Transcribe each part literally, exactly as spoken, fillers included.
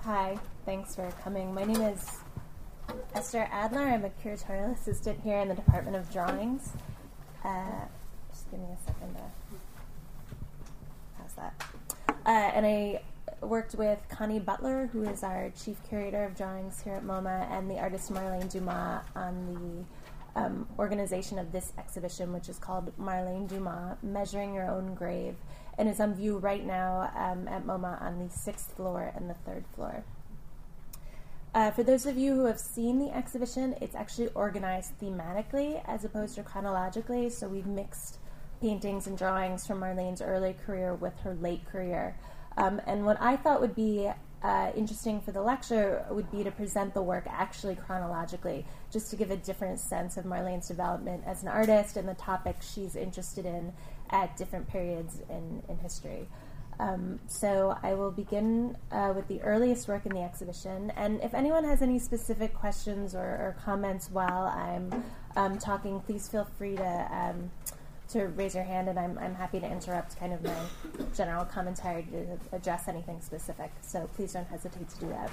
Hi, thanks for coming. My name is Esther Adler. I'm a curatorial assistant here in the Department of Drawings. Uh, just give me a second to pass that. Uh, and I worked with Connie Butler, who is our chief curator of drawings here at MoMA, and the artist Marlene Dumas on the um, organization of this exhibition, which is called Marlene Dumas, Measuring Your Own Grave, and is on view right now um, at MoMA on the sixth floor and the third floor. Uh, for those of you who have seen the exhibition, it's actually organized thematically as opposed to chronologically, so we've mixed paintings and drawings from Marlene's early career with her late career. Um, and what I thought would be uh, interesting for the lecture would be to present the work actually chronologically, just to give a different sense of Marlene's development as an artist and the topics she's interested in at different periods in, in history. Um, so I will begin uh, with the earliest work in the exhibition, and if anyone has any specific questions or, or comments while I'm um, talking, please feel free to um, to raise your hand, and I'm, I'm happy to interrupt kind of my general commentary to address anything specific, so please don't hesitate to do that.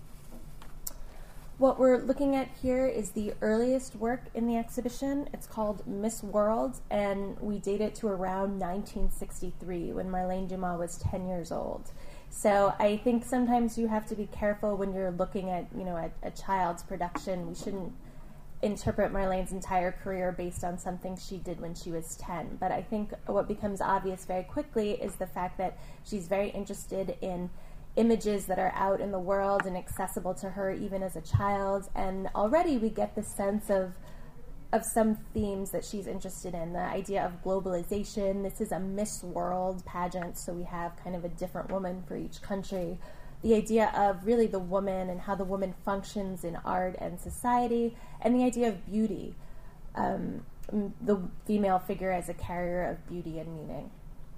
What we're looking at here is the earliest work in the exhibition. It's called Miss World, and we date it to around nineteen sixty-three, when Marlene Dumas was ten years old. So I think sometimes you have to be careful when you're looking at, you know, a, a child's production. We shouldn't interpret Marlene's entire career based on something she did when she was ten. But I think what becomes obvious very quickly is the fact that she's very interested in images that are out in the world and accessible to her even as a child, and already we get the sense of of some themes that she's interested in. The idea of globalization. This is a Miss World pageant, so we have kind of a different woman for each country. The idea of really the woman and how the woman functions in art and society, and the idea of beauty, um, the female figure as a carrier of beauty and meaning.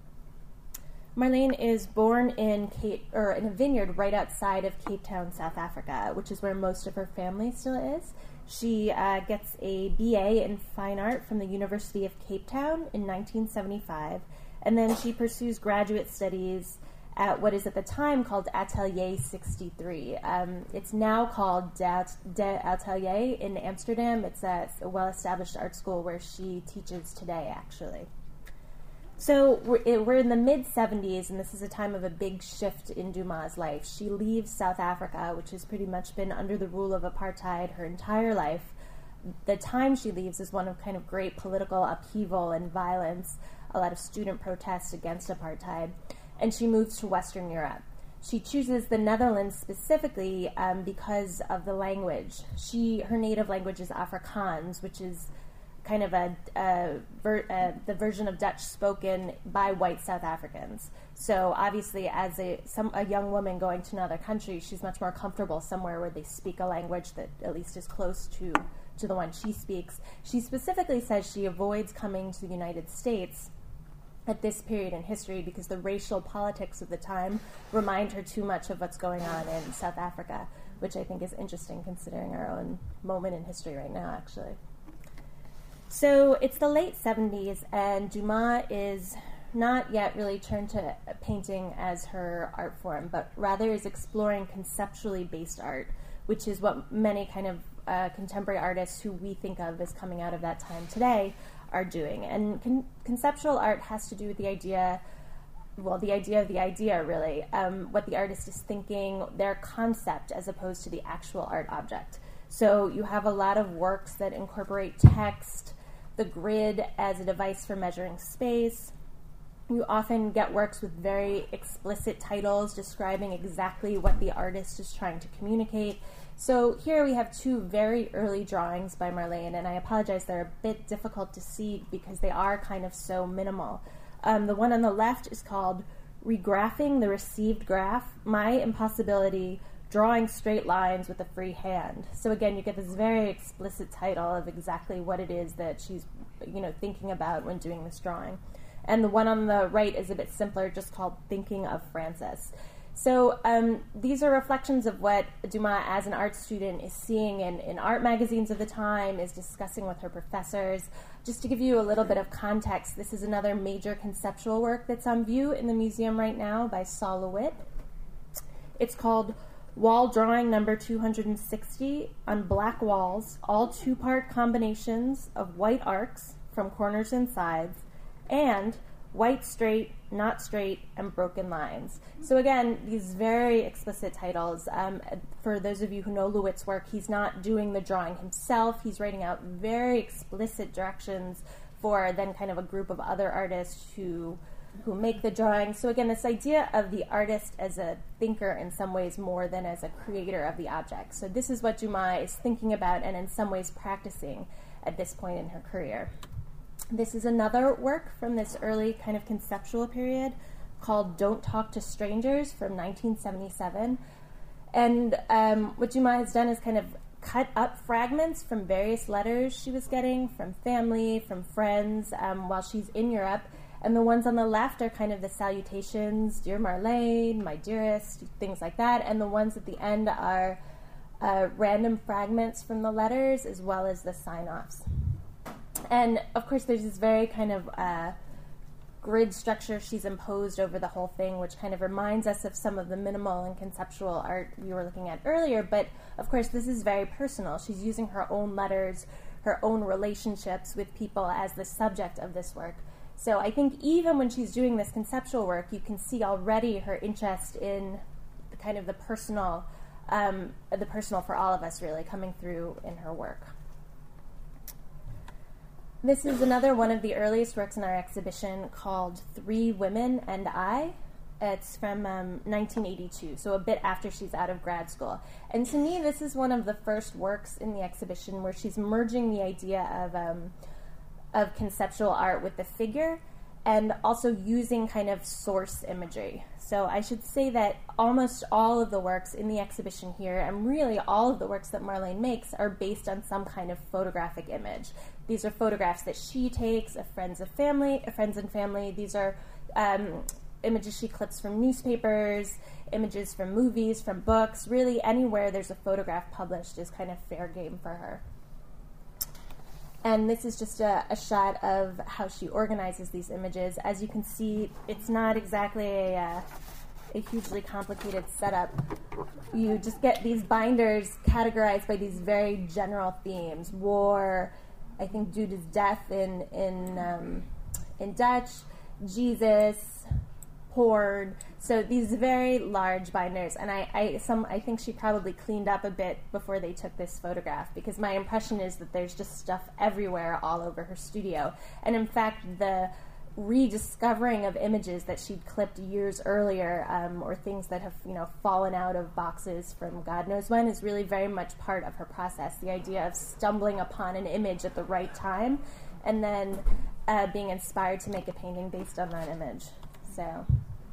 Marlene is born in Cape, or in a vineyard right outside of Cape Town, South Africa, which is where most of her family still is. She uh, gets a B A in fine art from the University of Cape Town in nineteen seventy-five, and then she pursues graduate studies at what is at the time called Atelier sixty-three. Um, it's now called De, De Atelier in Amsterdam. It's a, a well-established art school where she teaches today, actually. So we're, it, we're in the mid seventies, and this is a time of a big shift in Dumas' life. She leaves South Africa, which has pretty much been under the rule of apartheid her entire life. The time she leaves is one of kind of great political upheaval and violence, a lot of student protests against apartheid, and she moves to Western Europe. She chooses the Netherlands specifically um, because of the language. She her native language is Afrikaans, which is kind of a, a, ver, uh, the version of Dutch spoken by white South Africans. So obviously, as a some a young woman going to another country, she's much more comfortable somewhere where they speak a language that at least is close to to the one she speaks. She specifically says she avoids coming to the United States at this period in history because the racial politics of the time remind her too much of what's going on in South Africa, which I think is interesting considering our own moment in history right now, actually. So it's the late seventies, and Dumas is not yet really turned to painting as her art form, but rather is exploring conceptually based art, which is what many kind of uh, contemporary artists who we think of as coming out of that time today are doing. And con- conceptual art has to do with the idea, well, the idea of the idea, really, um, what the artist is thinking, their concept, as opposed to the actual art object. So you have a lot of works that incorporate text, the grid as a device for measuring space. You often get works with very explicit titles describing exactly what the artist is trying to communicate. So here we have two very early drawings by Marlene, and I apologize, they're a bit difficult to see because they are kind of so minimal. Um, the one on the left is called Regraphing the Received Graph, My Impossibility, Drawing Straight Lines with a Free Hand. So again, you get this very explicit title of exactly what it is that she's, you know, thinking about when doing this drawing. And the one on the right is a bit simpler, just called Thinking of Francis. So um, these are reflections of what Dumas, as an art student, is seeing in, in art magazines of the time, is discussing with her professors. Just to give you a little bit of context, this is another major conceptual work that's on view in the museum right now by Sol LeWitt. It's called wall drawing number two hundred sixty on black walls, all two-part combinations of white arcs from corners and sides, and white straight, not straight, and broken lines. So again, these very explicit titles. Um, for those of you who know Lewitt's work, he's not doing the drawing himself. He's writing out very explicit directions for then kind of a group of other artists who who make the drawing. So again, this idea of the artist as a thinker in some ways more than as a creator of the object. So this is what Dumas is thinking about and in some ways practicing at this point in her career. This is another work from this early kind of conceptual period called Don't Talk to Strangers from nineteen seventy-seven. And um, what Dumas has done is kind of cut up fragments from various letters she was getting from family, from friends, um, while she's in Europe. And the ones on the left are kind of the salutations, Dear Marlene, My Dearest, things like that. And the ones at the end are uh, random fragments from the letters as well as the sign-offs. And, of course, there's this very kind of uh, grid structure she's imposed over the whole thing, which kind of reminds us of some of the minimal and conceptual art we were looking at earlier. But, of course, this is very personal. She's using her own letters, her own relationships with people as the subject of this work. So I think even when she's doing this conceptual work, you can see already her interest in the kind of the personal, um, the personal for all of us really coming through in her work. This is another one of the earliest works in our exhibition called Three Women and I. It's from um, nineteen eighty-two, so a bit after she's out of grad school. And to me, this is one of the first works in the exhibition where she's merging the idea of um, of conceptual art with the figure and also using kind of source imagery. So I should say that almost all of the works in the exhibition here, and really all of the works that Marlene makes, are based on some kind of photographic image. These are photographs that she takes of friends of family, of friends and family. These are um, images she clips from newspapers, images from movies, from books. Really anywhere there's a photograph published is kind of fair game for her. And this is just a, a shot of how she organizes these images. As you can see, it's not exactly a, uh, a hugely complicated setup. You just get these binders categorized by these very general themes. War, I think Duda's death in, in, um, in Dutch, Jesus, hoard. So these very large binders, and I, I, some, I think she probably cleaned up a bit before they took this photograph, because my impression is that there's just stuff everywhere all over her studio. And in fact, the rediscovering of images that she'd clipped years earlier, um, or things that have, you know, fallen out of boxes from God knows when, is really very much part of her process. The idea of stumbling upon an image at the right time, and then uh, being inspired to make a painting based on that image. So.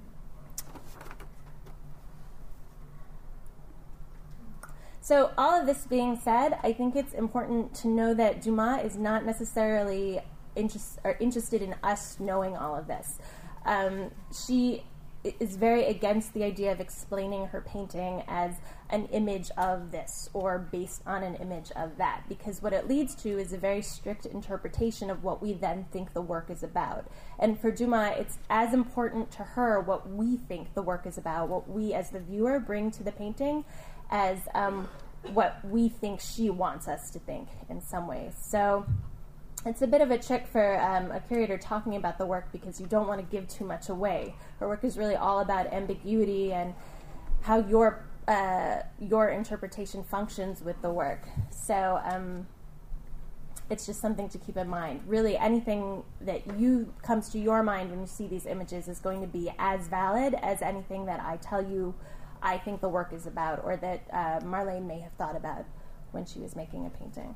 So all of this being said, I think it's important to know that Dumas is not necessarily interest, or interested in us knowing all of this. Um, she is very against the idea of explaining her painting as an image of this or based on an image of that, because what it leads to is a very strict interpretation of what we then think the work is about. And for Dumas, it's as important to her what we think the work is about, what we as the viewer bring to the painting, as um, what we think she wants us to think in some ways. So it's a bit of a trick for um, a curator talking about the work, because you don't want to give too much away. Her work is really all about ambiguity and how your uh, your interpretation functions with the work. So um, it's just something to keep in mind. Really, anything that you comes to your mind when you see these images is going to be as valid as anything that I tell you I think the work is about, or that uh, Marlene may have thought about when she was making a painting.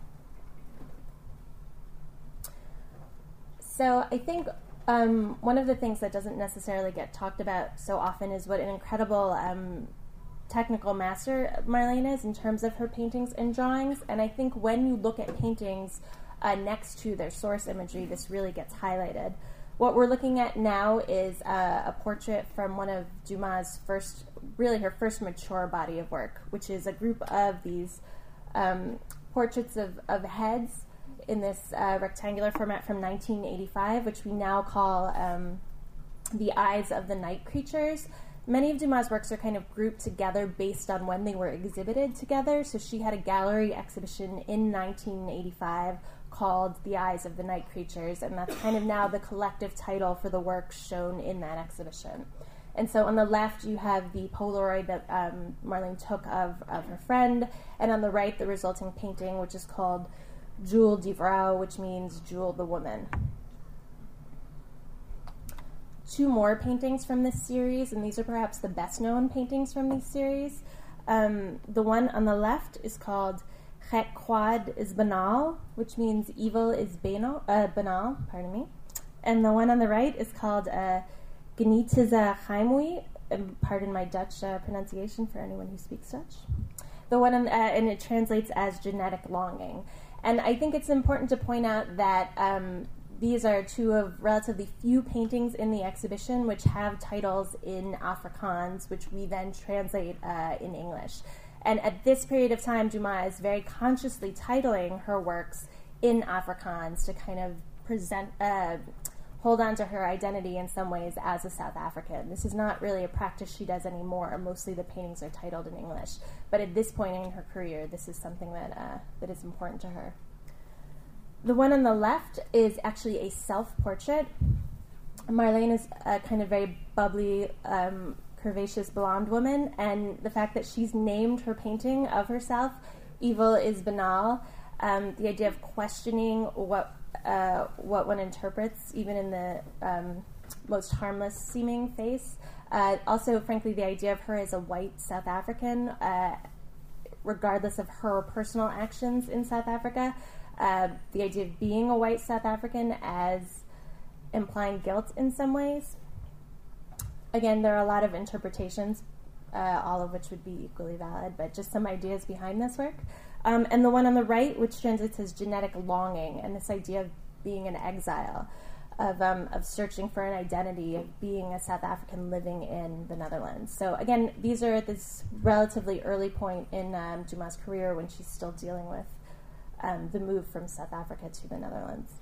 So I think um, one of the things that doesn't necessarily get talked about so often is what an incredible um, technical master Marlene is in terms of her paintings and drawings. And I think when you look at paintings uh, next to their source imagery, this really gets highlighted. What we're looking at now is uh, a portrait from one of Dumas' first, really her first mature body of work, which is a group of these um, portraits of, of heads in this uh, rectangular format from nineteen eighty-five, which we now call um, The Eyes of the Night Creatures. many of Dumas' works are kind of grouped together based on when they were exhibited together. So she had a gallery exhibition in nineteen eighty-five called The Eyes of the Night Creatures, and that's kind of now the collective title for the works shown in that exhibition. And so on the left, you have the Polaroid that um, Marlene took of, of her friend, and on the right, the resulting painting, which is called Jewel die Vrouw, which means Jewel the Woman. Two more paintings from this series, and these are perhaps the best-known paintings from this series. Um, the one on the left is called Het Kwaad is Banal, which means evil is banal, uh, banal, pardon me. And the one on the right is called uh, Genetize Heimwee, pardon my Dutch uh, pronunciation for anyone who speaks Dutch. The one on, uh, and it translates as genetic longing. And I think it's important to point out that um, these are two of relatively few paintings in the exhibition which have titles in Afrikaans, which we then translate uh, in English. And at this period of time, Dumas is very consciously titling her works in Afrikaans to kind of present, uh, hold on to her identity in some ways as a South African. This is not really a practice she does anymore. Mostly the paintings are titled in English. But at this point in her career, this is something that uh, that is important to her. The one on the left is actually a self-portrait. Marlene is a kind of very bubbly, um, curvaceous blonde woman, and the fact that she's named her painting of herself, Evil is Banal, um, the idea of questioning what uh, what one interprets, even in the um, most harmless seeming face. Uh, also, frankly, the idea of her as a white South African, uh, regardless of her personal actions in South Africa, uh, the idea of being a white South African as implying guilt in some ways. Again, there are a lot of interpretations, uh, all of which would be equally valid, but just some ideas behind this work. Um, and the one on the right, which translates as genetic longing, and this idea of being in exile, of um, of searching for an identity, of being a South African living in the Netherlands. So again, these are at this relatively early point in um, Dumas' career when she's still dealing with um, the move from South Africa to the Netherlands.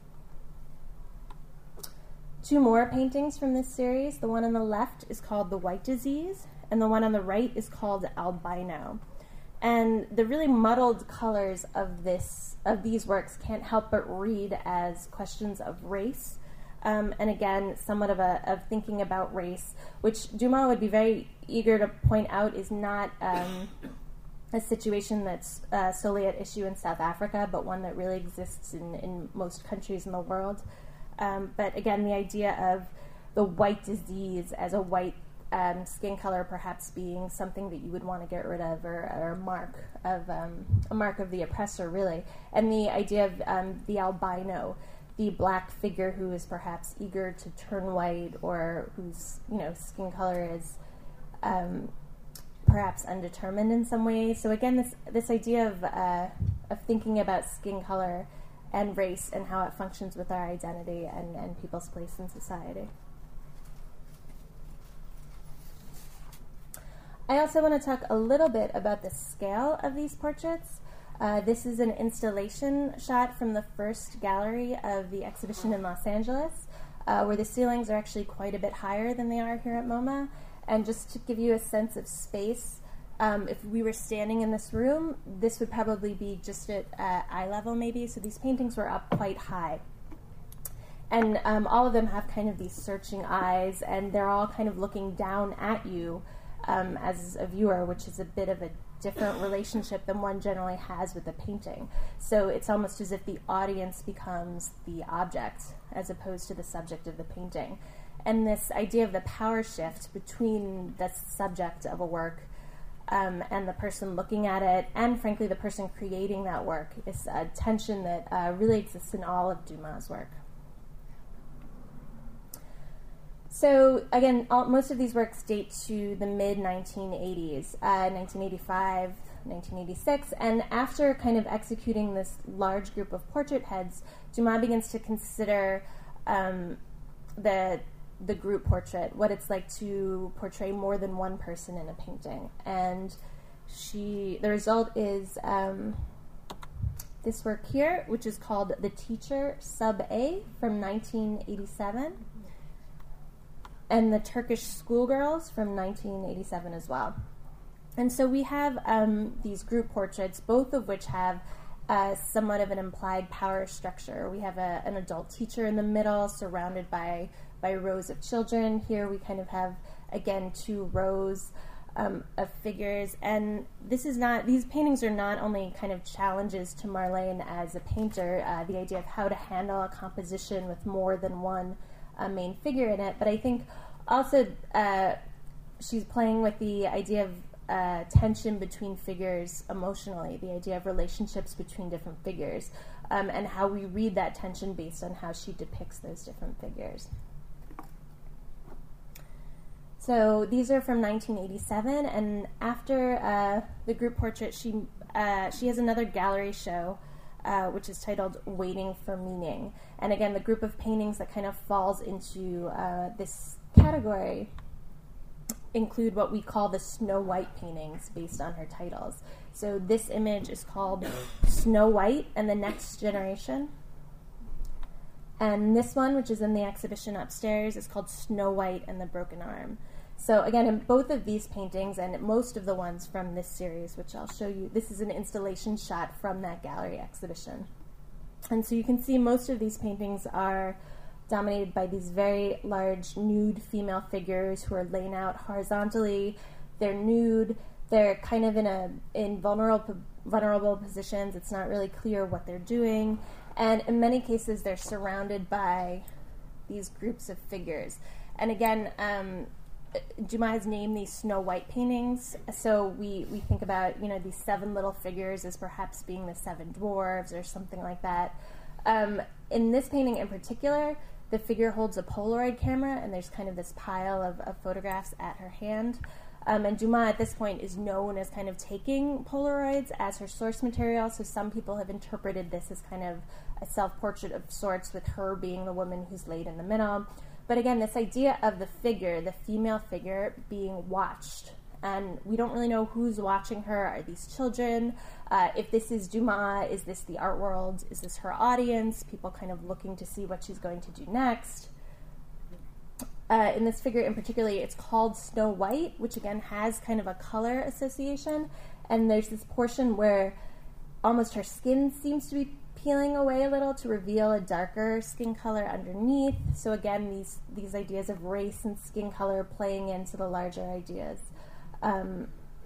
Two more paintings from this series. The one on the left is called The White Disease, and the one on the right is called Albino. And the really muddled colors of this of these works can't help but read as questions of race, um, and again, somewhat of a of thinking about race, which Dumas would be very eager to point out is not um, a situation that's uh, solely at issue in South Africa, but one that really exists in, in most countries in the world. Um, but again, the idea of the white disease as a white um, skin color perhaps being something that you would want to get rid of, or, or a mark of um, a mark of the oppressor, really. And the idea of um, the albino, the black figure who is perhaps eager to turn white, or whose you know skin color is um, perhaps undetermined in some ways. So again, this this idea of uh, of thinking about skin color and race and how it functions with our identity and, and people's place in society. I also want to talk a little bit about the scale of these portraits. Uh, this is an installation shot from the first gallery of the exhibition in Los Angeles, uh, where the ceilings are actually quite a bit higher than they are here at MoMA. And just to give you a sense of space, Um, if we were standing in this room, this would probably be just at uh, eye level maybe, so these paintings were up quite high. And um, all of them have kind of these searching eyes, and they're all kind of looking down at you um, as a viewer, which is a bit of a different relationship than one generally has with a painting. So it's almost as if the audience becomes the object as opposed to the subject of the painting. And this idea of the power shift between the subject of a work Um, and the person looking at it, and frankly the person creating that work, is a tension that uh, really exists in all of Dumas' work. So again, all, most of these works date to the mid nineteen eighties, uh, nineteen eighty-five, nineteen eighty-six, and after kind of executing this large group of portrait heads, Dumas begins to consider um, the the group portrait, what it's like to portray more than one person in a painting. And she, the result is um, this work here, which is called The Teacher, Sub A, from nineteen eighty-seven. and the Turkish Schoolgirls from nineteen eighty-seven as well. And so we have um, these group portraits, both of which have uh, somewhat of an implied power structure. We have a, an adult teacher in the middle, surrounded by, by rows of children. Here we kind of have, again, two rows um, of figures. And this is not, these paintings are not only kind of challenges to Marlene as a painter, uh, the idea of how to handle a composition with more than one uh, main figure in it, but I think also uh, she's playing with the idea of Uh, tension between figures emotionally, the idea of relationships between different figures, um, and how we read that tension based on how she depicts those different figures. So these are from nineteen eighty-seven, and after uh, the group portrait, she uh, she has another gallery show, uh, which is titled Waiting for Meaning. And again, the group of paintings that kind of falls into uh, this category include what we call the Snow White paintings based on her titles. So this image is called Snow White and the Next Generation. And this one, which is in the exhibition upstairs, is called Snow White and the Broken Arm. So again, in both of these paintings, and most of the ones from this series, which I'll show you, this is an installation shot from that gallery exhibition. And so you can see most of these paintings are dominated by these very large nude female figures who are laying out horizontally. They're nude. They're kind of in a in vulnerable vulnerable positions. It's not really clear what they're doing, and in many cases, they're surrounded by these groups of figures. And again, um, Dumas has named these Snow White paintings. So we we think about, you know, these seven little figures as perhaps being the seven dwarves or something like that. Um, in this painting in particular, the figure holds a Polaroid camera, and there's kind of this pile of, of photographs at her hand. Um, and Dumas, at this point, is known as kind of taking Polaroids as her source material, so some people have interpreted this as kind of a self-portrait of sorts, with her being the woman who's laid in the middle. But again, this idea of the figure, the female figure, being watched. And we don't really know who's watching her. Are these children? Uh, if this is Dumas, is this the art world? Is this her audience? People kind of looking to see what she's going to do next. Uh, in this figure in particular, it's called Snow White, which again has kind of a color association. And there's this portion where almost her skin seems to be peeling away a little to reveal a darker skin color underneath. So again, these, these ideas of race and skin color playing into the larger ideas. Um,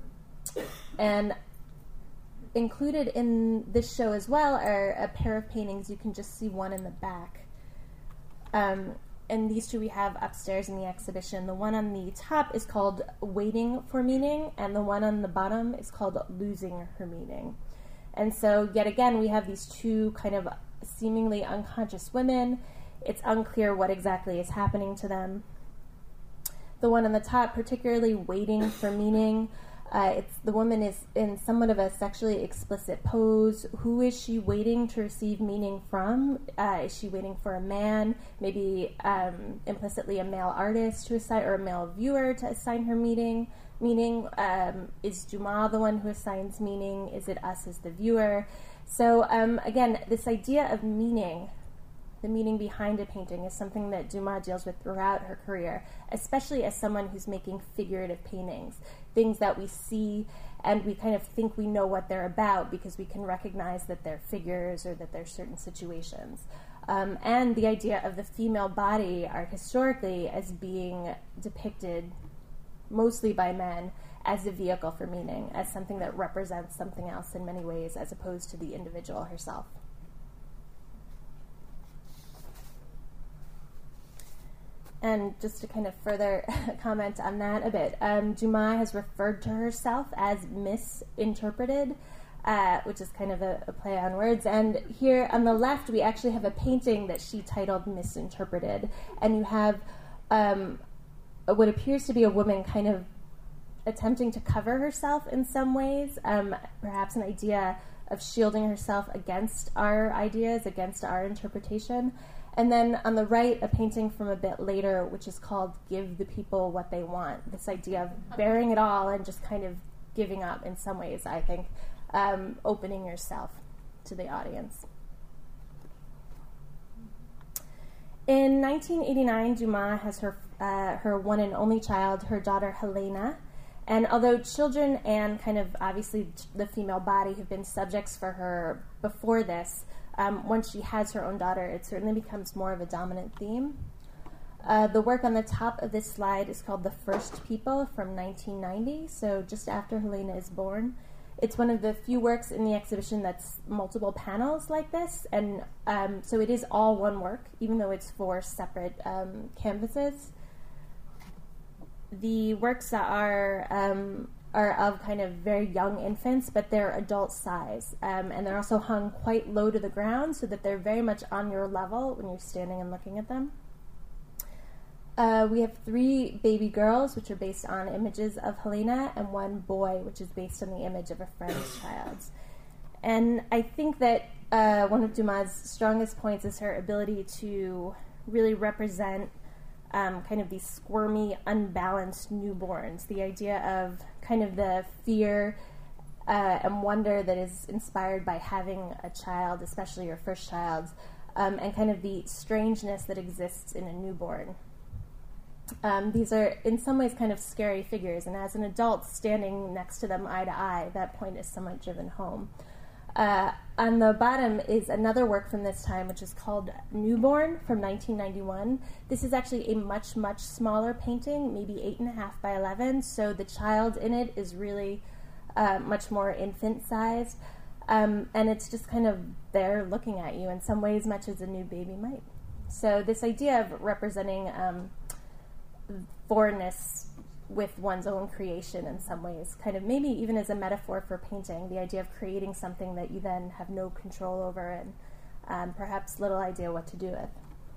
and included in this show as well are a pair of paintings. You can just see one in the back. Um, and these two we have upstairs in the exhibition. The one on the top is called Waiting for Meaning, and the one on the bottom is called Losing Her Meaning. And so, yet again, we have these two kind of seemingly unconscious women. It's unclear what exactly is happening to them. The one on the top, particularly Waiting for Meaning, uh, it's the woman is in somewhat of a sexually explicit pose. Who is she waiting to receive meaning from? Uh, is she waiting for a man, maybe um, implicitly a male artist to assign, or a male viewer to assign her meaning? Meaning, um, is Dumas the one who assigns meaning? Is it us as the viewer? So um, again, this idea of meaning, the meaning behind a painting, is something that Dumas deals with throughout her career, especially as someone who's making figurative paintings, things that we see and we kind of think we know what they're about because we can recognize that they're figures or that they're certain situations. Um, and the idea of the female body art historically as being depicted mostly by men as a vehicle for meaning, as something that represents something else in many ways as opposed to the individual herself. And just to kind of further comment on that a bit, um, Dumas has referred to herself as misinterpreted, uh, which is kind of a, a play on words. And here on the left, we actually have a painting that she titled Misinterpreted. And you have um, what appears to be a woman kind of attempting to cover herself in some ways, um, perhaps an idea of shielding herself against our ideas, against our interpretation. And then on the right, a painting from a bit later, which is called Give the People What They Want. This idea of bearing it all and just kind of giving up in some ways, I think, um, opening yourself to the audience. In nineteen eighty-nine, Dumas has her uh, her one and only child, her daughter Helena. And although children and kind of obviously the female body have been subjects for her before this, um, once she has her own daughter, it certainly becomes more of a dominant theme. Uh, the work on the top of this slide is called The First People from nineteen ninety, so just after Helena is born. It's one of the few works in the exhibition that's multiple panels like this, and um, so it is all one work, even though it's four separate um, canvases. The works are um, are of kind of very young infants, but they're adult size, um, and they're also hung quite low to the ground so that they're very much on your level when you're standing and looking at them. Uh, we have three baby girls, which are based on images of Helena, and one boy, which is based on the image of a friend's child. And I think that uh, one of Dumas' strongest points is her ability to really represent um, kind of these squirmy, unbalanced newborns, the idea of kind of the fear uh, and wonder that is inspired by having a child, especially your first child, um, and kind of the strangeness that exists in a newborn. Um, these are, in some ways, kind of scary figures, and as an adult standing next to them eye to eye, that point is somewhat driven home. Uh, on the bottom is another work from this time, which is called Newborn from nineteen ninety-one. This is actually a much, much smaller painting, maybe eight and a half by eleven, so the child in it is really uh, much more infant-sized, um, and it's just kind of there looking at you in some ways, much as a new baby might. So this idea of representing um, foreignness with one's own creation in some ways, kind of maybe even as a metaphor for painting, the idea of creating something that you then have no control over and um, perhaps little idea what to do with.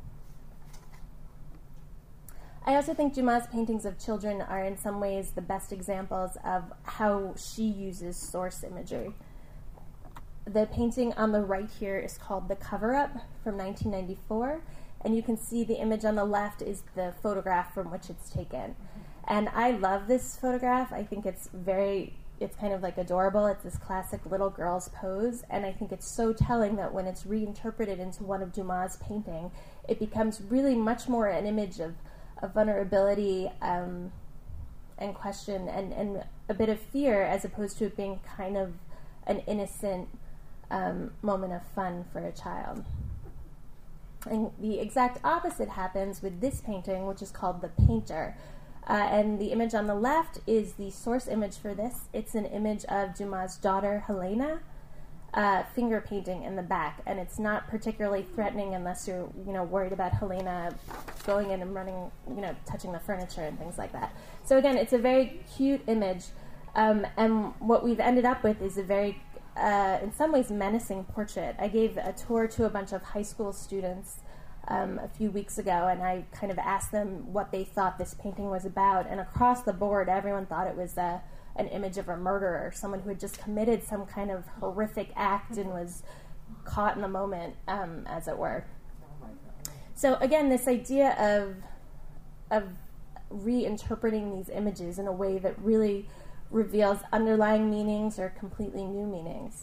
I also think Dumas' paintings of children are in some ways the best examples of how she uses source imagery. The painting on the right here is called The Cover-Up from nineteen ninety-four, and you can see the image on the left is the photograph from which it's taken. And I love this photograph. I think it's very, it's kind of like adorable. It's this classic little girl's pose, and I think it's so telling that when it's reinterpreted into one of Dumas' painting, it becomes really much more an image of, of vulnerability um, and question and, and a bit of fear, as opposed to it being kind of an innocent um, moment of fun for a child. And the exact opposite happens with this painting, which is called The Painter. Uh, and the image on the left is the source image for this. It's an image of Dumas' daughter, Helena, uh, finger painting in the back. And it's not particularly threatening unless you're, you know, worried about Helena going in and running, you know, touching the furniture and things like that. So again, it's a very cute image. Um, and what we've ended up with is a very Uh, in some ways, menacing portrait. I gave a tour to a bunch of high school students um, a few weeks ago, and I kind of asked them what they thought this painting was about, and across the board, everyone thought it was a, an image of a murderer, someone who had just committed some kind of horrific act and was caught in the moment, um, as it were. So again, this idea of, of reinterpreting these images in a way that really reveals underlying meanings or completely new meanings.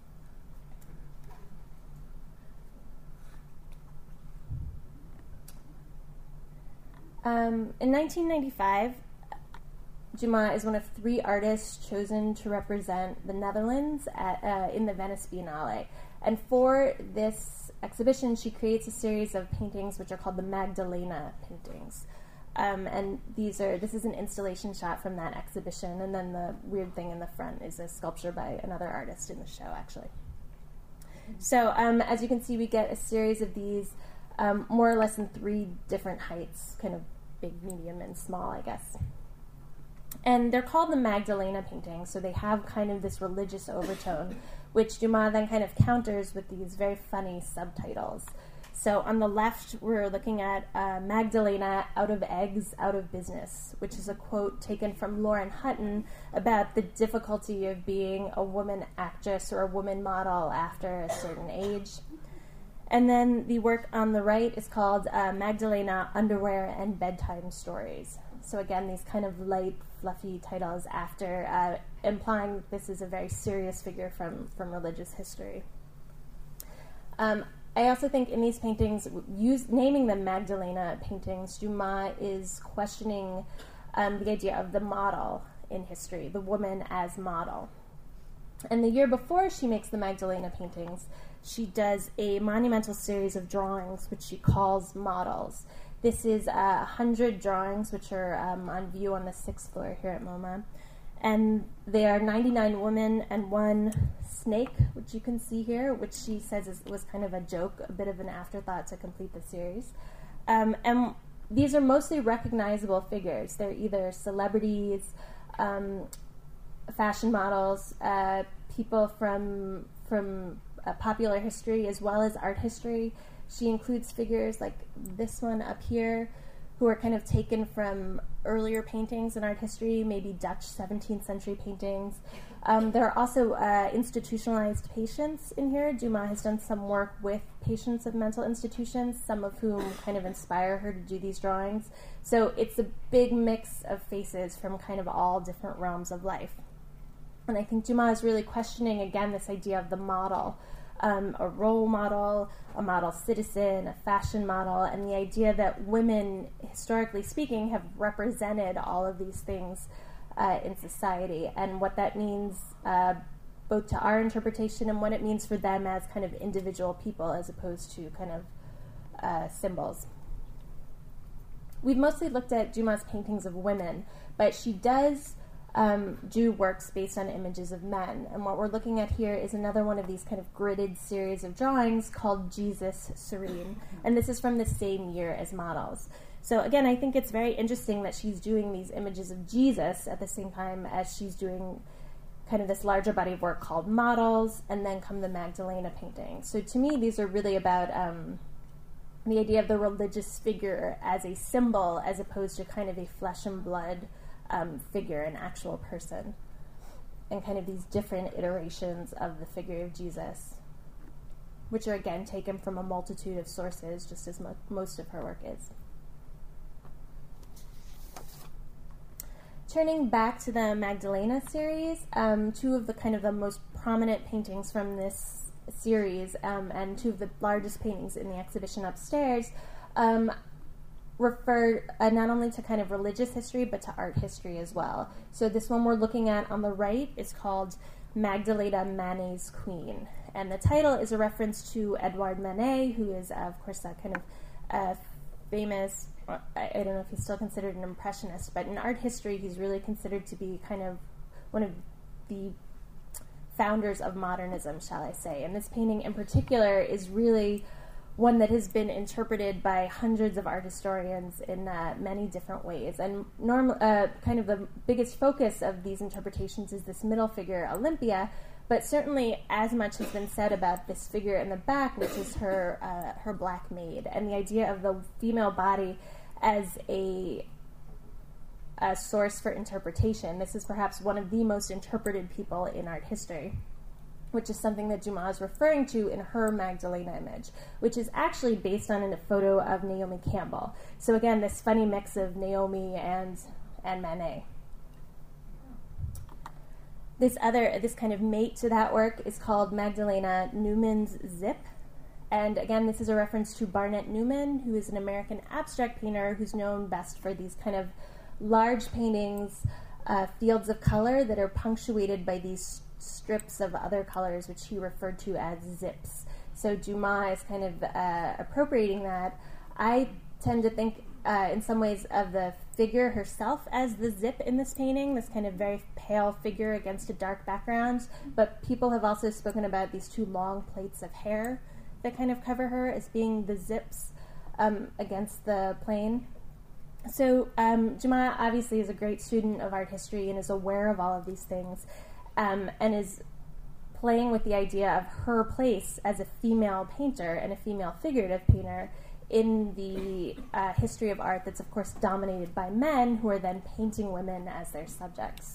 Um, in nineteen ninety-five, Dumas is one of three artists chosen to represent the Netherlands at, uh, in the Venice Biennale. And for this exhibition, she creates a series of paintings which are called the Magdalena paintings. Um, and these are this is an installation shot from that exhibition, and then the weird thing in the front is a sculpture by another artist in the show, actually. So um, as you can see, we get a series of these um, more or less in three different heights, kind of big, medium, and small, I guess. And they're called the Magdalena paintings, so they have kind of this religious overtone, which Dumas then kind of counters with these very funny subtitles. So on the left, we're looking at uh, Magdalena, out of eggs, out of business, which is a quote taken from Lauren Hutton about the difficulty of being a woman actress or a woman model after a certain age. And then the work on the right is called uh, Magdalena, Underwear and Bedtime Stories. So again, these kind of light, fluffy titles after uh, implying this is a very serious figure from, from religious history. Um, I also think in these paintings, use, naming them Magdalena paintings, Dumas is questioning um, the idea of the model in history, the woman as model. And the year before she makes the Magdalena paintings, she does a monumental series of drawings, which she calls models. This is a uh, hundred drawings, which are um, on view on the sixth floor here at MoMA. And they are ninety-nine women and one snake, which you can see here, which she says is, was kind of a joke, a bit of an afterthought to complete the series. Um, and these are mostly recognizable figures. They're either celebrities, um, fashion models, uh, people from from uh, popular history as well as art history. She includes figures like this one up here, who are kind of taken from earlier paintings in art history, maybe Dutch seventeenth century paintings. Um, there are also uh, institutionalized patients in here. Dumas has done some work with patients of mental institutions, some of whom kind of inspire her to do these drawings. So it's a big mix of faces from kind of all different realms of life. And I think Dumas is really questioning, again, this idea of the model. Um, a role model, a model citizen, a fashion model, and the idea that women, historically speaking, have represented all of these things uh, in society, and what that means uh, both to our interpretation and what it means for them as kind of individual people as opposed to kind of uh, symbols. We've mostly looked at Dumas' paintings of women, but she does Um, do works based on images of men. And what we're looking at here is another one of these kind of gridded series of drawings called Jesus Serene. And this is from the same year as models. So again, I think it's very interesting that she's doing these images of Jesus at the same time as she's doing kind of this larger body of work called Models, and then come the Magdalena painting. So to me, these are really about um, the idea of the religious figure as a symbol as opposed to kind of a flesh and blood Um, figure, an actual person, and kind of these different iterations of the figure of Jesus, which are again taken from a multitude of sources, just as mo- most of her work is. Turning back to the Magdalena series, um, two of the kind of the most prominent paintings from this series, um, and two of the largest paintings in the exhibition upstairs, um, refer uh, not only to kind of religious history, but to art history as well. So this one we're looking at on the right is called Magdalena Manet's Queen. And the title is a reference to Edouard Manet, who is, uh, of course, that kind of uh, famous, I, I don't know if he's still considered an impressionist, but in art history, he's really considered to be kind of one of the founders of modernism, shall I say. And this painting in particular is really one that has been interpreted by hundreds of art historians in uh, many different ways. And norm- uh, kind of the biggest focus of these interpretations is this middle figure, Olympia, but certainly as much has been said about this figure in the back, which is her, uh, her black maid, and the idea of the female body as a, a source for interpretation. This is perhaps one of the most interpreted people in art history, which is something that Dumas is referring to in her Magdalena image, which is actually based on a photo of Naomi Campbell. So again, this funny mix of Naomi and and Manet. This other, this kind of mate to that work is called Magdalena Newman's Zip. And again, this is a reference to Barnett Newman, who is an American abstract painter who's known best for these kind of large paintings, uh, fields of color that are punctuated by these strips of other colors, which he referred to as zips. So Dumas is kind of uh, appropriating that. I tend to think uh, in some ways of the figure herself as the zip in this painting, this kind of very pale figure against a dark background, but people have also spoken about these two long plaits of hair that kind of cover her as being the zips um, against the plane. So um, Dumas obviously is a great student of art history and is aware of all of these things. Um, and is playing with the idea of her place as a female painter and a female figurative painter in the uh, history of art that's, of course, dominated by men who are then painting women as their subjects.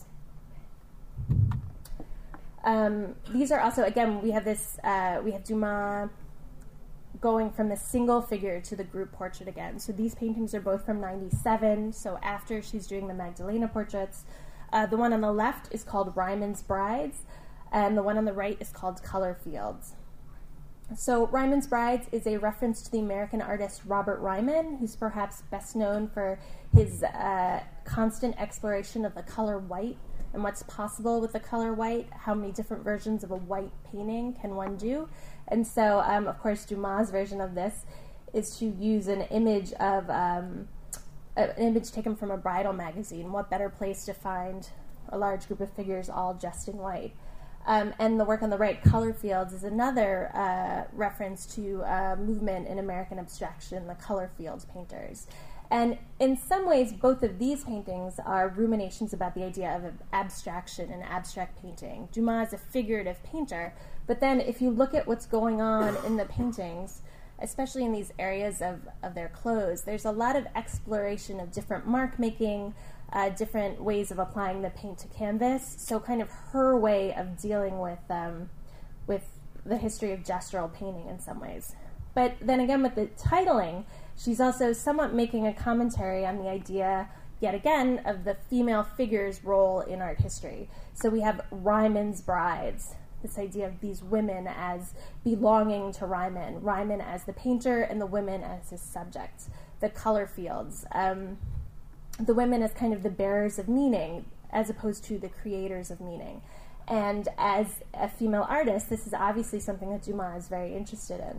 Um, these are also, again, we have this, uh, we have Dumas going from the single figure to the group portrait again. So these paintings are both from ninety-seven, so after she's doing the Magdalena portraits. Uh, the one on the left is called Ryman's Brides, and the one on the right is called Color Fields. So Ryman's Brides is a reference to the American artist Robert Ryman, who's perhaps best known for his uh, constant exploration of the color white and what's possible with the color white, how many different versions of a white painting can one do. And so, um, of course, Dumas' version of this is to use an image of um, an image taken from a bridal magazine. What better place to find a large group of figures all dressed in white? Um, and the work on the right, Color Fields, is another uh, reference to a movement in American abstraction, the Color Fields painters. And in some ways, both of these paintings are ruminations about the idea of abstraction and abstract painting. Dumas is a figurative painter, but then if you look at what's going on in the paintings, especially in these areas of, of their clothes, there's a lot of exploration of different mark making, uh, different ways of applying the paint to canvas. So kind of her way of dealing with um, with the history of gestural painting in some ways. But then again, with the titling, she's also somewhat making a commentary on the idea, yet again, of the female figure's role in art history. So we have Ryman's Brides, this idea of these women as belonging to Ryman, Ryman as the painter and the women as his subjects. The Color Fields, um, the women as kind of the bearers of meaning as opposed to the creators of meaning. And as a female artist, this is obviously something that Dumas is very interested in.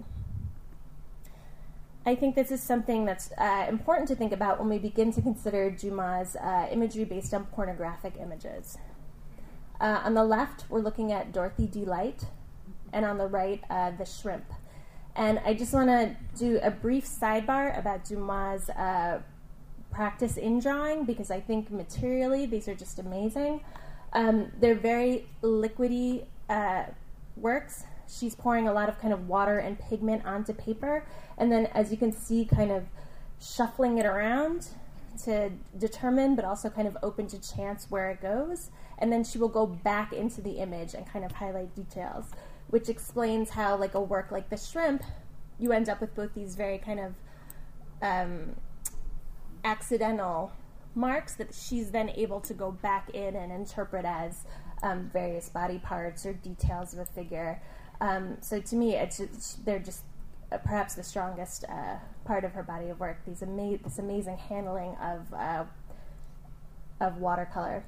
I think this is something that's uh, important to think about when we begin to consider Dumas' uh, imagery based on pornographic images. Uh, on the left, we're looking at Dorothy D. Light, and on the right, uh, The Shrimp. And I just want to do a brief sidebar about Dumas' uh, practice in drawing, because I think materially these are just amazing. Um, they're very liquidy uh, works. She's pouring a lot of kind of water and pigment onto paper, and then, as you can see, kind of shuffling it around to determine, but also kind of open to chance where it goes. And then she will go back into the image and kind of highlight details, which explains how, like a work like The Shrimp, you end up with both these very kind of um, accidental marks that she's then able to go back in and interpret as um, various body parts or details of a figure. Um, so to me, it's just, they're just uh, perhaps the strongest uh, part of her body of work. These ama- this amazing handling of uh, of watercolor.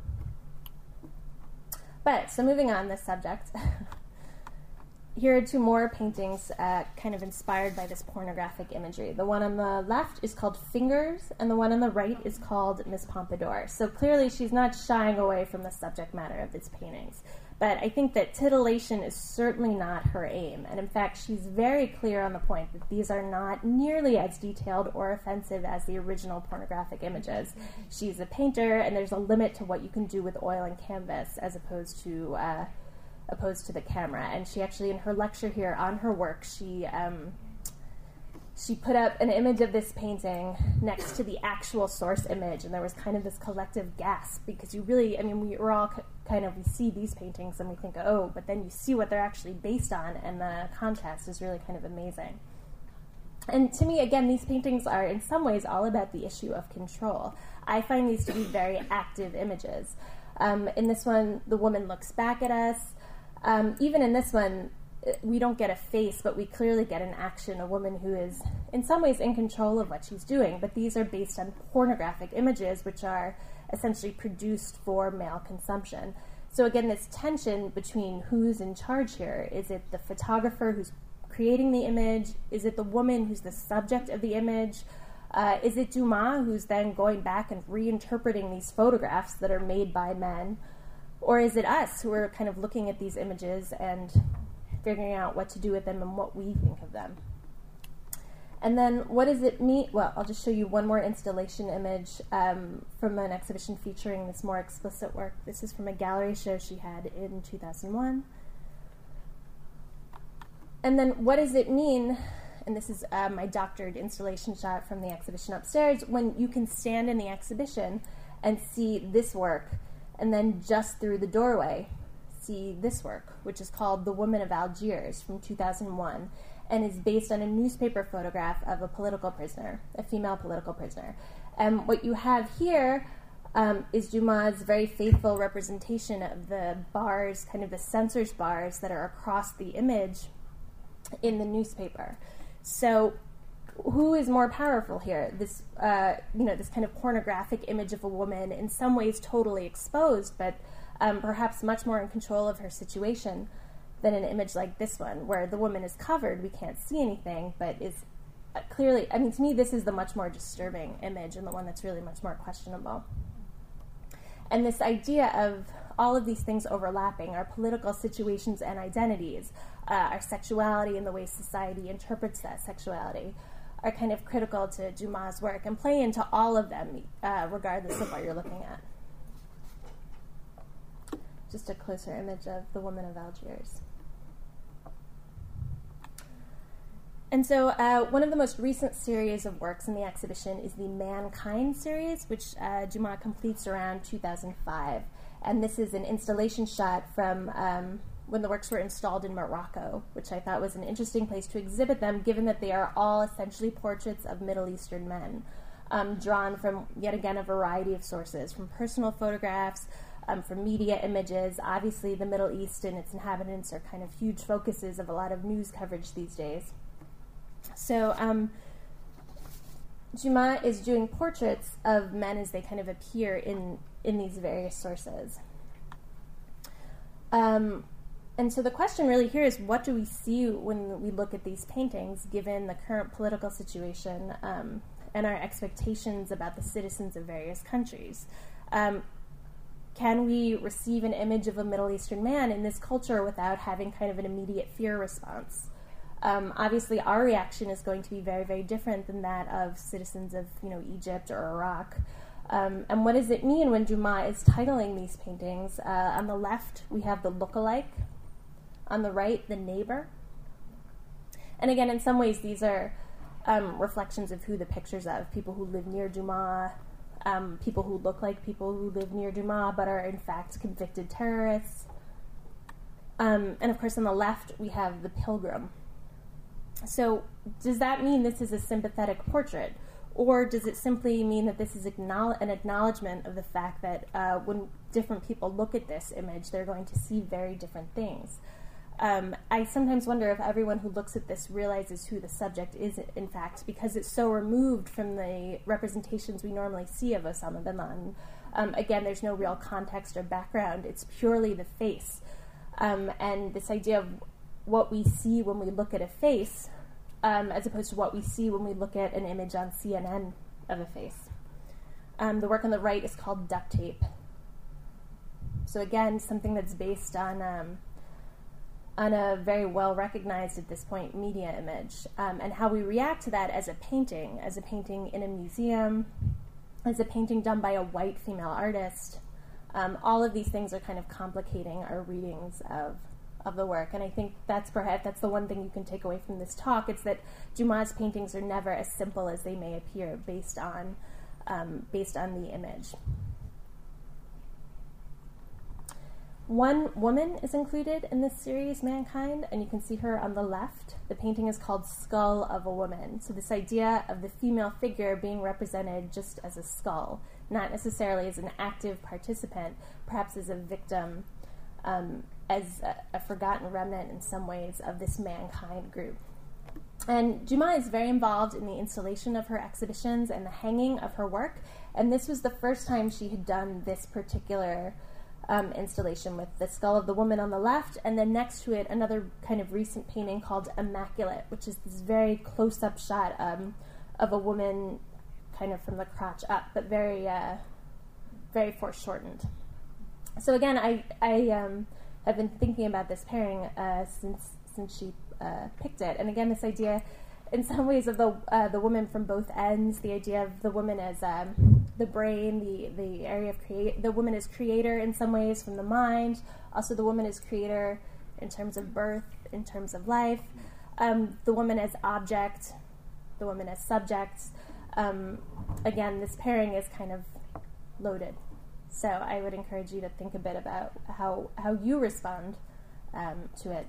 But so moving on this subject, here are two more paintings, uh, kind of inspired by this pornographic imagery. The one on the left is called Fingers, and the one on the right is called Miss Pompadour. So clearly, she's not shying away from the subject matter of these paintings. But I think that titillation is certainly not her aim. And in fact, she's very clear on the point that these are not nearly as detailed or offensive as the original pornographic images. She's a painter, and there's a limit to what you can do with oil and canvas as opposed to uh, opposed to the camera. And she actually, in her lecture here on her work, she um, she put up an image of this painting next to the actual source image, and there was kind of this collective gasp, because you really, I mean, we were all kind of, we see these paintings and we think, oh, but then you see what they're actually based on, and the contrast is really kind of amazing. And to me, again, these paintings are in some ways all about the issue of control. I find these to be very active images. Um, in this one, the woman looks back at us. Um, even in this one, we don't get a face, but we clearly get an action, a woman who is in some ways in control of what she's doing. But these are based on pornographic images, which are essentially produced for male consumption. So again, this tension between who's in charge here. Is it the photographer who's creating the image? Is it the woman who's the subject of the image? Uh, is it Dumas who's then going back and reinterpreting these photographs that are made by men? Or is it us who are kind of looking at these images and figuring out what to do with them and what we think of them? And then what does it mean? Well, I'll just show you one more installation image um, from an exhibition featuring this more explicit work. This is from a gallery show she had in two thousand one. And then what does it mean, and this is uh, my doctored installation shot from the exhibition upstairs, when you can stand in the exhibition and see this work, and then just through the doorway see this work, which is called The Woman of Algiers from two thousand one, and is based on a newspaper photograph of a political prisoner, a female political prisoner. And what you have here um, is Dumas' very faithful representation of the bars, kind of the censor's bars that are across the image, in the newspaper. So who is more powerful here? This, uh, you know, this kind of pornographic image of a woman, in some ways totally exposed, but um, perhaps much more in control of her situation than an image like this one, where the woman is covered, we can't see anything, but is uh, clearly, I mean, to me, this is the much more disturbing image and the one that's really much more questionable. And this idea of all of these things overlapping, our political situations and identities, uh, our sexuality and the way society interprets that sexuality, are kind of critical to Dumas' work and play into all of them, uh, regardless of what you're looking at. Just a closer image of the woman of Algiers. And so uh, one of the most recent series of works in the exhibition is the Mankind series, which uh, Dumas completes around two thousand five. And this is an installation shot from um, when the works were installed in Morocco, which I thought was an interesting place to exhibit them, given that they are all essentially portraits of Middle Eastern men, um, drawn from, yet again, a variety of sources, from personal photographs, um, from media images. Obviously, the Middle East and its inhabitants are kind of huge focuses of a lot of news coverage these days. So um, Dumas is doing portraits of men as they kind of appear in, in these various sources. Um, and so the question really here is, what do we see when we look at these paintings, given the current political situation um, and our expectations about the citizens of various countries? Um, can we receive an image of a Middle Eastern man in this culture without having kind of an immediate fear response? Um, obviously, our reaction is going to be very, very different than that of citizens of, you know, Egypt or Iraq. Um, and what does it mean when Dumas is titling these paintings? Uh, on the left, we have the lookalike. On the right, the neighbor. And again, in some ways, these are um, reflections of who the picture's of, people who live near Dumas, um, people who look like people who live near Dumas but are, in fact, convicted terrorists. Um, and, of course, on the left, we have the pilgrim. So does that mean this is a sympathetic portrait? Or does it simply mean that this is acknowledge- an acknowledgement of the fact that uh, when different people look at this image, they're going to see very different things? Um, I sometimes wonder if everyone who looks at this realizes who the subject is, in fact, because it's so removed from the representations we normally see of Osama bin Laden. Um, again, there's no real context or background. It's purely the face. Um, and this idea of what we see when we look at a face, um, as opposed to what we see when we look at an image on C N N of a face. Um, the work on the right is called Duct Tape. So again, something that's based on um, on a very well-recognized at this point media image, um, and how we react to that as a painting, as a painting in a museum, as a painting done by a white female artist. Um, all of these things are kind of complicating our readings of of the work, and I think that's perhaps that's the one thing you can take away from this talk. It's that Dumas' paintings are never as simple as they may appear based on um, based on the image. One woman is included in this series, Mankind, and you can see her on the left. The painting is called Skull of a Woman. So this idea of the female figure being represented just as a skull, not necessarily as an active participant, perhaps as a victim, um, as a, a forgotten remnant in some ways of this Mankind group. And Dumas is very involved in the installation of her exhibitions and the hanging of her work, and this was the first time she had done this particular Um, installation with the skull of the woman on the left, and then next to it another kind of recent painting called Immaculate, which is this very close-up shot um, of a woman kind of from the crotch up, but very uh, very foreshortened. So again, I, I um, have been thinking about this pairing uh, since since she uh, picked it, and again, this idea in some ways of the uh, the woman from both ends, the idea of the woman as um, the brain, the the area of create, the woman is creator in some ways from the mind. Also, the woman is creator in terms of birth, in terms of life. Um, the woman as object, the woman as subject. Um, again, this pairing is kind of loaded. So I would encourage you to think a bit about how how you respond um, to it.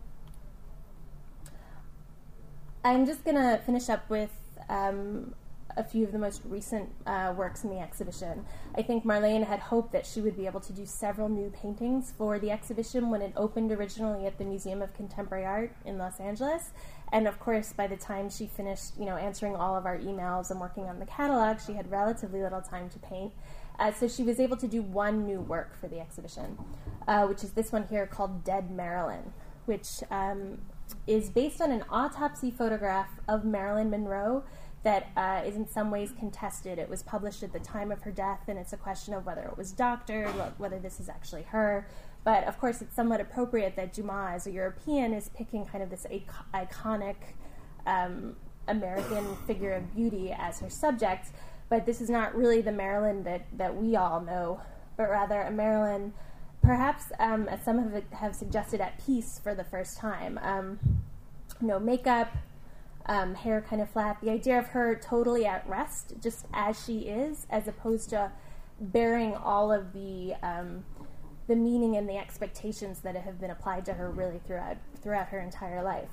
I'm just going to finish up with um, a few of the most recent uh, works in the exhibition. I think Marlene had hoped that she would be able to do several new paintings for the exhibition when it opened originally at the Museum of Contemporary Art in Los Angeles. And of course, by the time she finished, you know, answering all of our emails and working on the catalog, she had relatively little time to paint. Uh, so she was able to do one new work for the exhibition, uh, which is this one here called Dead Marilyn, which um, is based on an autopsy photograph of Marilyn Monroe that uh, is in some ways contested. It was published at the time of her death, and it's a question of whether it was doctored, whether this is actually her. But of course, it's somewhat appropriate that Dumas, as a European, is picking kind of this iconic um, American figure of beauty as her subject. But this is not really the Marilyn that, that we all know, but rather a Marilyn, perhaps, um, as some have, have suggested, at peace for the first time. Um, no makeup, um, hair kind of flat. The idea of her totally at rest, just as she is, as opposed to bearing all of the um, the meaning and the expectations that have been applied to her really throughout throughout her entire life.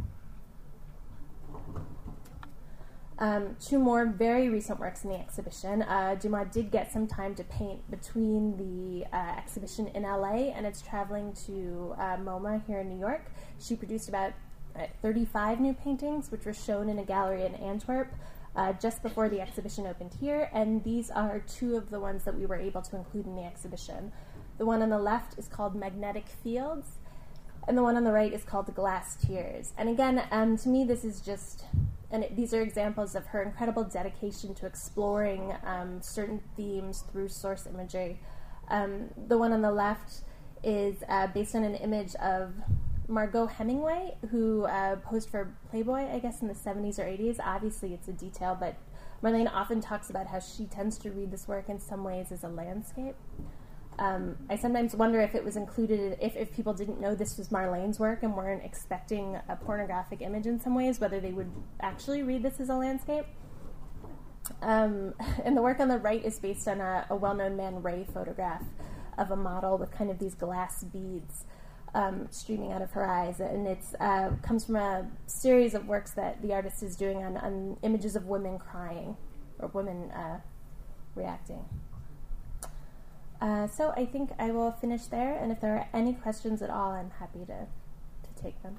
Um, two more very recent works in the exhibition. Uh, Dumas did get some time to paint between the uh, exhibition in L A and it's traveling to uh, MoMA here in New York. She produced about uh, thirty-five new paintings, which were shown in a gallery in Antwerp uh, just before the exhibition opened here, and these are two of the ones that we were able to include in the exhibition. The one on the left is called Magnetic Fields, and the one on the right is called Glass Tears. And again, um, to me, this is just... And it, these are examples of her incredible dedication to exploring um, certain themes through source imagery. Um, the one on the left is uh, based on an image of Margot Hemingway, who uh, posed for Playboy, I guess, in the seventies or eighties. Obviously, it's a detail, but Marlene often talks about how she tends to read this work in some ways as a landscape. Um, I sometimes wonder if it was included, if, if people didn't know this was Marlene's work and weren't expecting a pornographic image in some ways, whether they would actually read this as a landscape. Um, and the work on the right is based on a, a well-known Man Ray photograph of a model with kind of these glass beads um, streaming out of her eyes. And it uh, comes from a series of works that the artist is doing on, on images of women crying or women uh, reacting. Uh, so I think I will finish there, and if there are any questions at all, I'm happy to, to take them.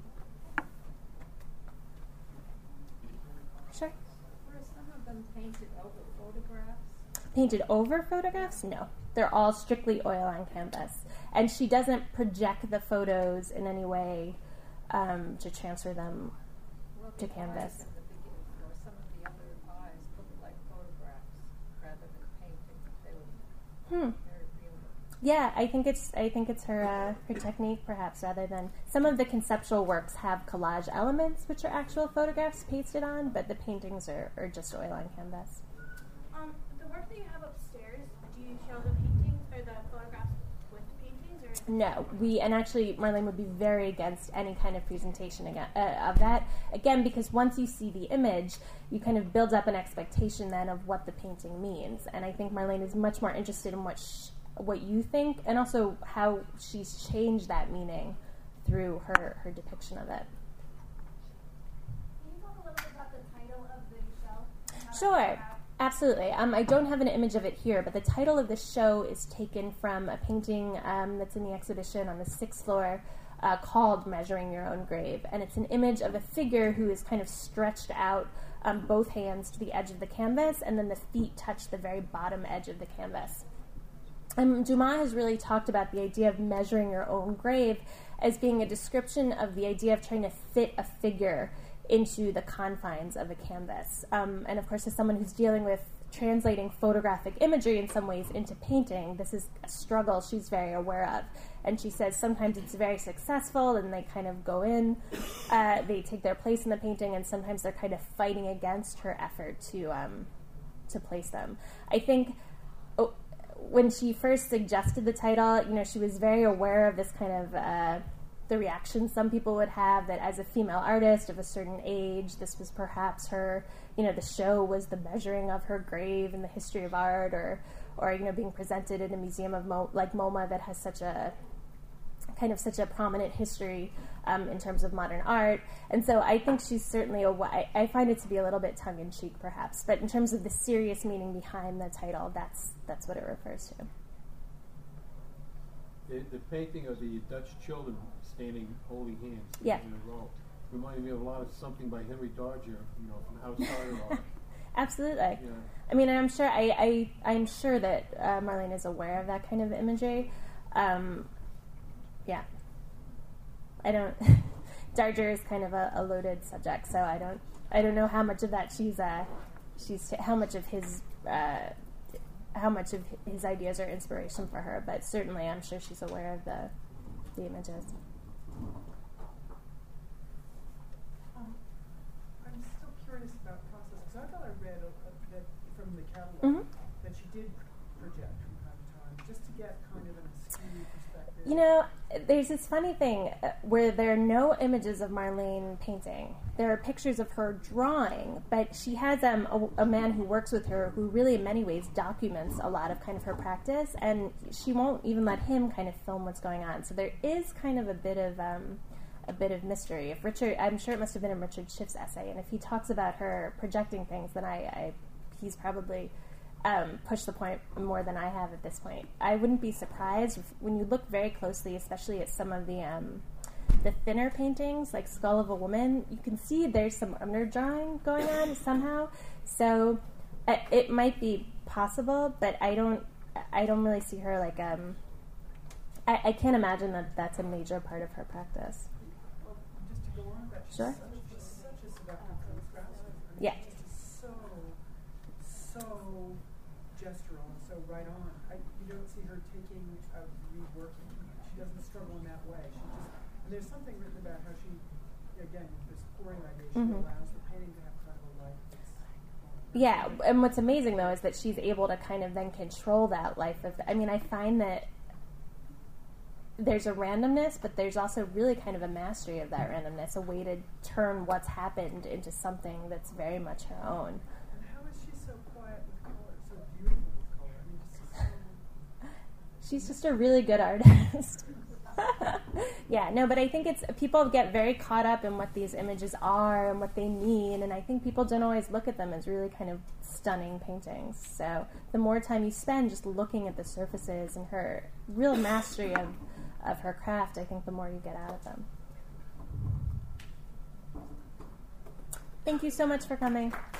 Sure. Were some of them painted over photographs? Painted over photographs? No. They're all strictly oil on canvas. And she doesn't project the photos in any way um, to transfer them well, to canvas. In the beginning, or some of the other eyes looked like photographs rather than paintings. They were Hmm. Yeah, I think it's I think it's her uh, her technique, perhaps, rather than some of the conceptual works have collage elements, which are actual photographs pasted on, but the paintings are, are just oil on canvas. Um, the work that you have upstairs, do you show the paintings or the photographs with the paintings, or? No, we and actually Marlene would be very against any kind of presentation again, uh, of that. Again, because once you see the image, you kind of build up an expectation then of what the painting means, and I think Marlene is much more interested in what. Sh- what you think, and also how she's changed that meaning through her, her depiction of it. Can you talk a little bit about the title of the show? and how Sure, that came about? absolutely. Um, I don't have an image of it here, but the title of the show is taken from a painting um, that's in the exhibition on the sixth floor uh, called Measuring Your Own Grave, and it's an image of a figure who is kind of stretched out um, both hands to the edge of the canvas, and then the feet touch the very bottom edge of the canvas. Um, Dumas has really talked about the idea of measuring your own grave as being a description of the idea of trying to fit a figure into the confines of a canvas. Um, and of course, as someone who's dealing with translating photographic imagery in some ways into painting, this is a struggle she's very aware of. And she says sometimes it's very successful and they kind of go in, uh, they take their place in the painting, and sometimes they're kind of fighting against her effort to um, to place them. I think oh, when she first suggested the title, you know, she was very aware of this kind of uh, the reaction some people would have, that as a female artist of a certain age, this was perhaps her, you know, the show was the measuring of her grave in the history of art, or, or you know, being presented in a museum of Mo- like MoMA that has such a kind of such a prominent history um, in terms of modern art. And so I think she's certainly a, I, I find it to be a little bit tongue-in-cheek perhaps, but in terms of the serious meaning behind the title, that's that's what it refers to. The, the painting of the Dutch children standing holy hands Yeah. in a row reminded me of a lot of something by Henry Darger, you know, from House Carter art. Absolutely. Yeah. I mean, I'm sure I, I I'm sure that uh, Marlene is aware of that kind of imagery. Um, yeah. I don't. Darger is kind of a, a loaded subject, so I don't I don't know how much of that she's uh she's t- how much of his uh, how much of his ideas are inspiration for her, but certainly I'm sure she's aware of the the images. Um, I'm still curious about process because I thought I read a, a, that from the catalog Mhm. that she did project from time to time just to get kind of an askew perspective. You know, there's this funny thing uh, where there are no images of Marlene painting. There are pictures of her drawing, but she has um, a, a man who works with her who really in many ways documents a lot of kind of her practice, and she won't even let him kind of film what's going on. So there is kind of a bit of um, a bit of mystery. If Richard, I'm sure it must have been in Richard Schiff's essay, and if he talks about her projecting things, then I, I he's probably Um, push the point more than I have at this point. I wouldn't be surprised if, when you look very closely, especially at some of the um, the thinner paintings, like Skull of a Woman, you can see there's some under drawing going on somehow. So uh, it might be possible, but I don't I don't really see her like um. I, I can't imagine that that's a major part of her practice. Well, just to go on with that, she's Sure. such, she's such a seductive craftsman. I mean, Yeah. she's just so, so gestural and so right on. I, you don't see her taking a reworking. She doesn't struggle in that way. She just, and there's something written about how she, again, this pouring idea, she Mhm. allows the painting to have kind of a life. It's, Yeah, and what's amazing though is that she's able to kind of then control that life of. I mean, I find that there's a randomness, but there's also really kind of a mastery of that randomness, a way to turn what's happened into something that's very much her own. And how is she so quiet with color, so beautiful with color? I mean, just so. She's just a really good artist. Yeah, no, but I think it's people get very caught up in what these images are and what they mean, and I think people don't always look at them as really kind of stunning paintings. So the more time you spend just looking at the surfaces and her real mastery of, of her craft, I think the more you get out of them. Thank you so much for coming.